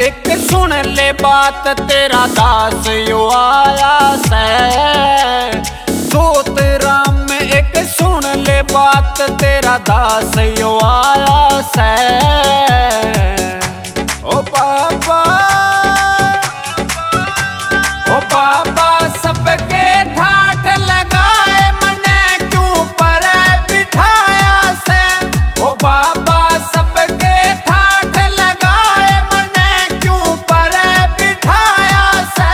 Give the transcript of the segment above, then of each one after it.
एक सुन ले बात तेरा दास यो आया से। दूत राम एक सुन ले बात तेरा दास यो आया से। ओ बाबा, ओ बाबा सबके ठाठ लगाए मने क्यों पर बिठाया से। ओ बाबा सबके ठाठ लगाए मने क्यों पर बिठाया से।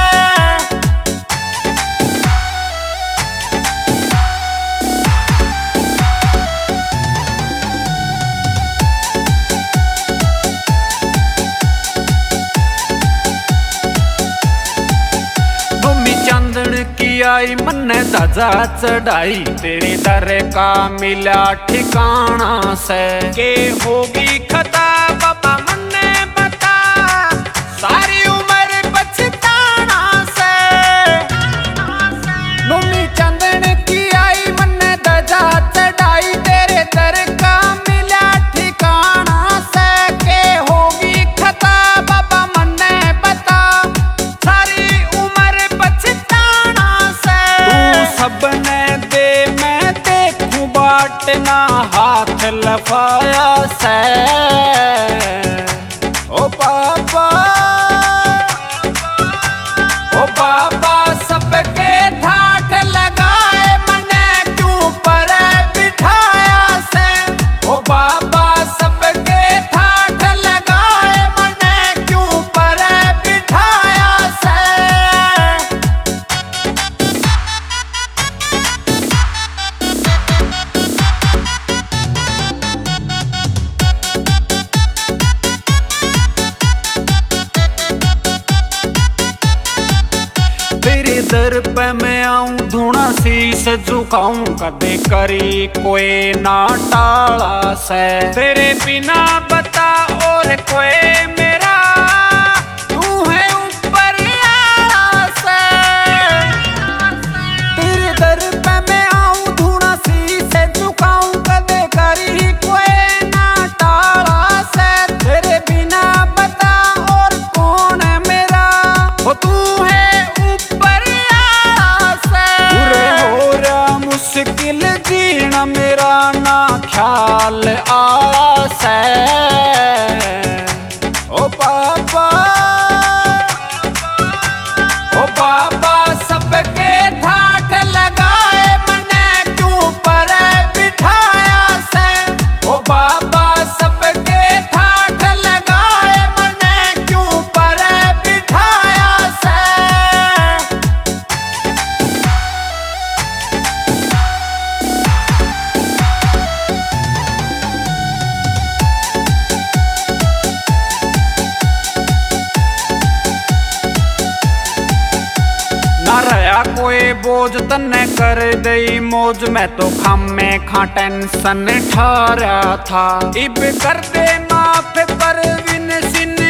की आई मन्ने ध्वजा चढ़ाई तेरे दर का मिला ठिकाना से। के होगी खता बाबा मन्ने बता सारी उम्र पछताना से। नूमी चंदन की आई मन्ने ध्वजा चढ़ाई तेरे दर का मिला ठिकाना से। के होगी खता बाबा मन्ने बता सारी उम्र पछताना से। सबने दे मैं देखूं बाटना हाथ लफाया से। ओ बाबा, ओ बाबा सबके ठाठ लगाए मने क्यों पर बिठाया से। ओ बाबा सबके ठाठ लगाए मने क्यों पर बिठाया से। तेरे दर पे मैं आऊं धूना शीस झुकाऊं कदे करी कोई ना टाला से। तेरे बिना बता और कोई मेरा तू है ऊपर आला से। तेरे दर पे मैं आऊं धूना शीस झुकाऊं कदे करी कोई ना टाला से। तेरे बिना बता और कौन है मेरा वो तू है मुश्किल जीना मेरा ना ख्याल आया से। ओ बाबा, ओ बाबा सबके ठाठ लगाए मने क्यों पर बिठाया से। ओ बाबा सबके ठाठ लगाए मने क्यों पर बिठाया से। रहा कोई बोझ तन्ने कर दई मौज मैं तो खामे खा टेंशन ठहरा था। इब कर दे माफ परवीन सिन